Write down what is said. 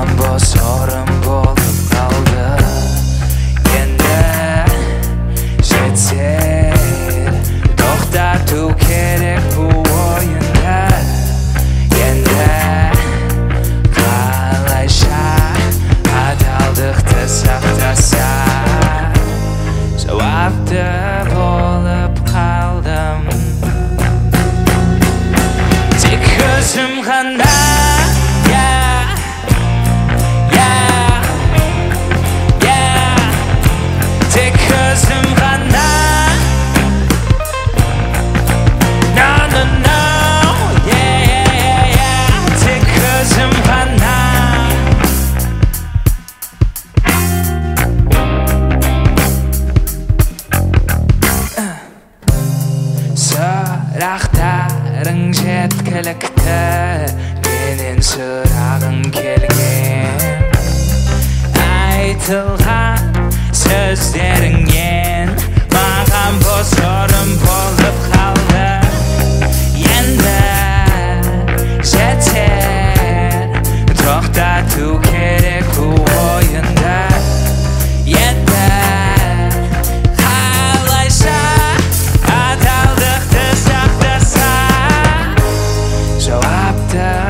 Маған бос орын болып қалды. Енді жетер, тоқтату керек бұл ойынды. Енді қалайша адалдықты сақтасақ, жауапты болып қалдым. Тек өзім ғана, тек өзім ғана. Тек өзім ғана. Сұрақтарың жеткілікті, менен сұрағың келген. Айтылған сөздеріңнен маған бос орын болып қалды. Енді жетер, тоқтату керек бұл ойынды. Енді қалайша адалдықты сақтасақ, жауапты